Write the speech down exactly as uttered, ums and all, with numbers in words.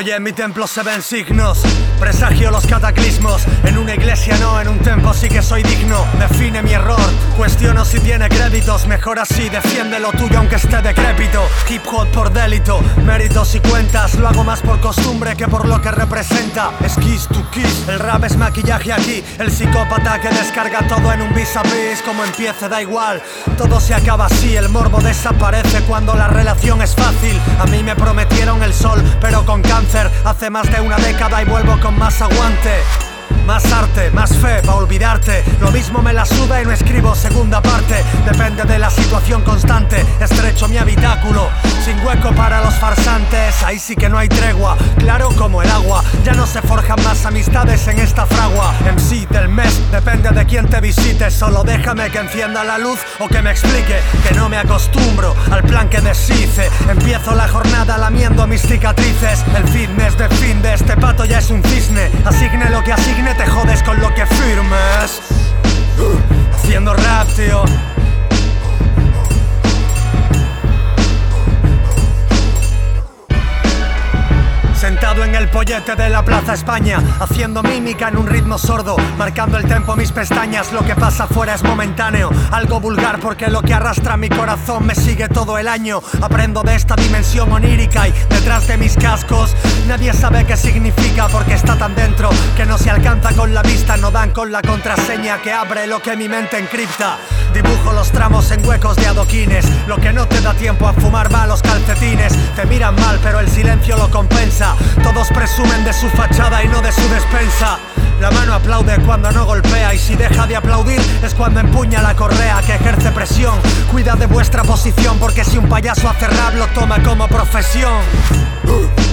Oye, en mi templo se ven signos, presagio los cataclismos. En una iglesia no, en un templo sí que soy digno. Define mi error, cuestiono si tiene créditos. Mejor así, defiende lo tuyo aunque esté decrépito. Hip hop por delito, méritos y cuentas. Lo hago más por costumbre que por lo que representa. Es kiss to kiss, el rap es maquillaje aquí. El psicópata que descarga todo en un vis a vis. Como empiece da igual, todo se acaba así. El morbo desaparece cuando la relación es fácil. A mí me prometieron el sol, pero con cáncer. Hace más de una década y vuelvo con más aguante. Más arte, más fe, pa' olvidarte. Lo mismo me la suda y no escribo segunda parte. Depende de la situación constante. Estrecho mi habitáculo, sin hueco para los farsantes. Ahí sí que no hay tregua, claro como el agua. Ya no se forjan más amistades en esta fragua. M C del mes, depende de quién te visite. Solo déjame que encienda la luz o que me explique que no me acostumbro al plan que deshice. Empiezo la jornada lamiendo mis cicatrices. El fitness de fin de este pato ya es un cisne. Asigne lo que asigne, te jodes con lo que firmes. Haciendo rap, tío. Sentado en el pollete de la Plaza España, haciendo mímica en un ritmo sordo, marcando el tempo mis pestañas. Lo que pasa afuera es momentáneo, algo vulgar porque lo que arrastra mi corazón me sigue todo el año. Aprendo de esta dimensión onírica y detrás de mis cascos nadie sabe qué significa porque está tan dentro que no se alcanza con la vista. No dan con la contraseña que abre lo que mi mente encripta. Dibujo los tramos en huecos de adoquines. Lo que no te da tiempo a fumar va a los calcetines. Te miran mal pero el silencio lo compensa. Todos presumen de su fachada y no de su despensa. La mano aplaude cuando no golpea y si deja de aplaudir es cuando empuña la correa que ejerce presión. Cuida de vuestra posición porque si un payaso hace rap lo toma como profesión.